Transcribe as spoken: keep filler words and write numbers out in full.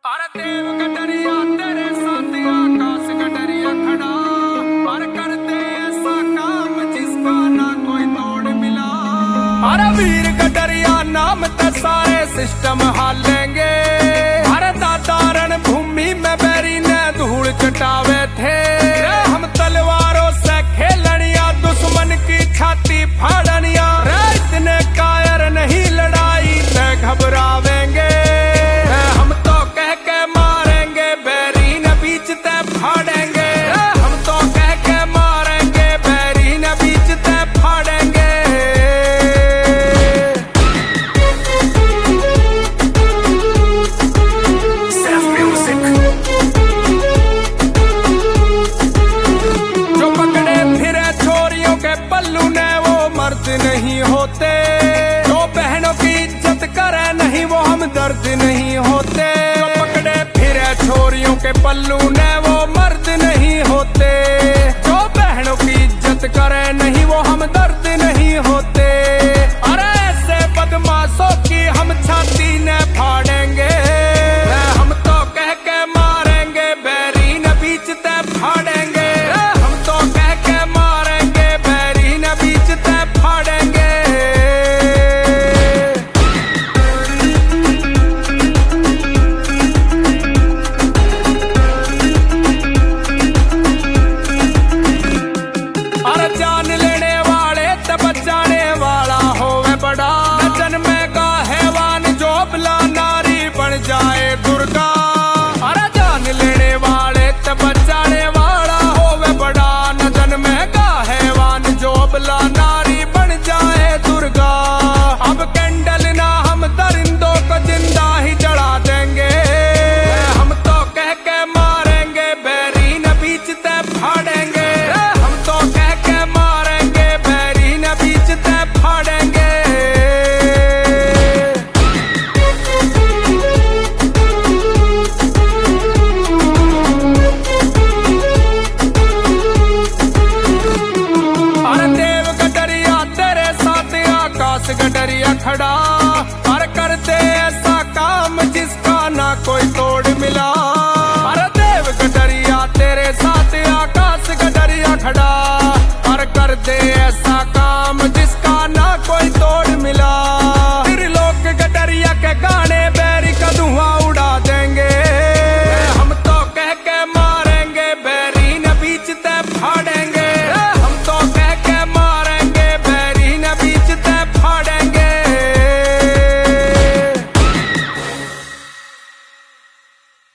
अरे देव कटरिया तेरे साथ आकाश कटरिया खड़ा, पर करते ऐसा काम जिसका ना कोई तोड़ मिला। अरे वीर कटरिया नाम ते सारे सिस्टम हालेंगे। अरे दादा रण भूमि में बैरी ने धूल चटावे थे, हम तलवारों से खेलनिया दुश्मन की छाती फाड़निया। इतने कायर नहीं लड़ाई ते घबरावेंगे, हम तो कह के मारेंगे बैरी ने बीच ते फाड़ेंगे। हम तो कह के मारेंगे बैरी ने बीच ते फाड़ेंगे। जो पकड़े फिरे छोरियों के पल्लू ने वो मर्द नहीं होते, जो बहनों की इज्जत करे नहीं वो हम दर्द नहीं होते। जो पकड़े फिरे छोरियों के पल्लू ने